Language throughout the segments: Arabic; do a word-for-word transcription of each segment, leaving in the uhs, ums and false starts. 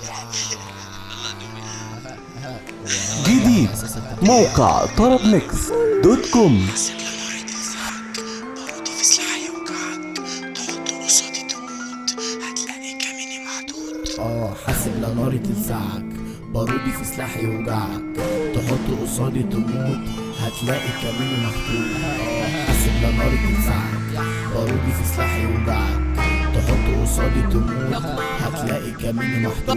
جديد موقع طرب ميكس دوت كوم. اه حاسب لا ناري تلسعك، بارودي في سلاح يوجعك، تحط قصادي تموت هتلاقي كميني محطوط. اه حاسب لا ناري تلسعك، بارودي في سلاح يوجعك، تحط قصادي تموت هتلاقي كميني محطوط.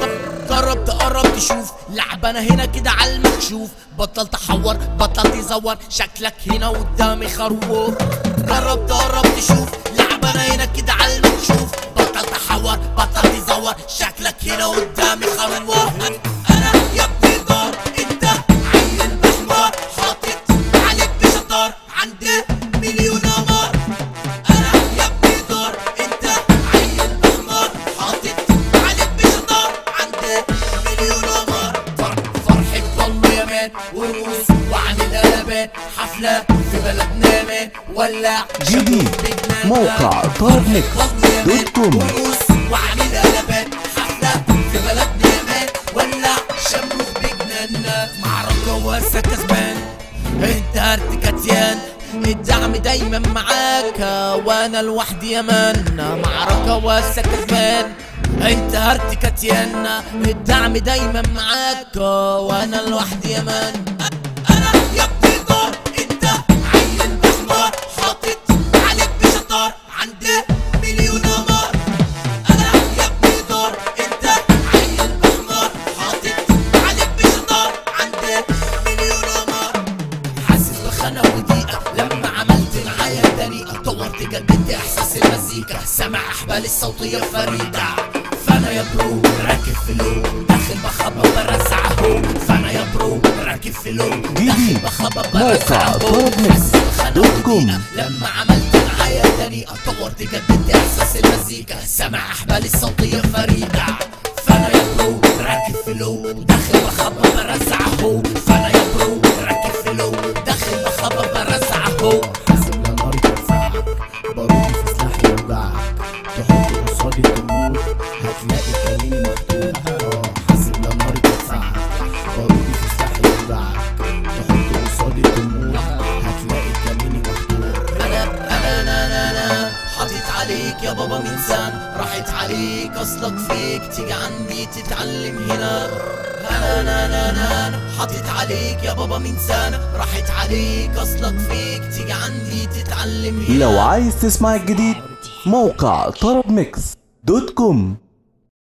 جرب تقرب تشوف لعب انا هنا كده على المكشوف، بطل تحور بطل تزور شكلك هنا قدامي خروف. جرب تقرب تشوف لعب انا هنا كده على المكشوف، بطل تحور بطل تزور شكلك هنا قدامي خروف. انا يا ابني دار انت عيل بحمار، حاطط عليك بشطار عندي مليون قمر. انا يا ابني دار انت عيل بحمار، حاطط عليك بشطار عندي مليون قمر. فرحة ضل يمان ورقص وعامل قلبان، حفلة في بلدنا مان ولع جديد موقع طرب ميكس دوت كوم. وعامل قلبان، حفلة في بلدنا يمان ولع شمروخ بجنان. معركة واسا كسبان انت هرت كتيان، الدعم دايما معاك وانا لوحدي يمان. معركة واسا كسبان انت هرت كتيان، الدعم دايما معاك وانا لوحدي يمان. انا يا ابني دار انت عيل بحمار، حاطط عليك بشطار عندي مليون قمر. انا يا ابني دار انت عيل بحمار، حاطط عليك بشطار عندي مليون قمر. حاسس بخانة وضيقة لما عملت معايا طريقة، طورت جددت احساس المزيكا، سامع احبال الصوتية فريدة. فانا يا برو راكب فلو داخل بخبط برزع هو، فانا يا برو راكب فلو داخل بخبط برزع هو. حاسس بخانة وضيقة لما عملت معايا طريقة، طورت جددت احساس المزيكا، سامع احبال الصوتية فريدة. فانا يا برو راكب فلو داخل بخبط برزع هو، فانا يا برو راكب فلو داخل بخبط برزع هو. حاسب لا ناري تلسعك، بارودي في سلاح يوجعك، تحط قصادي تموت هتلاقي كميني محطوط. اه حاسب لا ناري تلسعك، بارودي في سلاح يوجعك، تحط قصادي تموت هتلاقي كميني محطوط. انا انا انا انا انا حاطط عليك يا بابا من سنة، راحت عليك اصلك فيك تيجي عندي تتعلم هنا. انا انا انا انا انا حاطط عليك يا بابا من سنة، راحت عليك اصلك فيك تيجي عندي تتعلم هنا. لو عايز تسمع الجديد موقع طرب ميكس دوت كوم.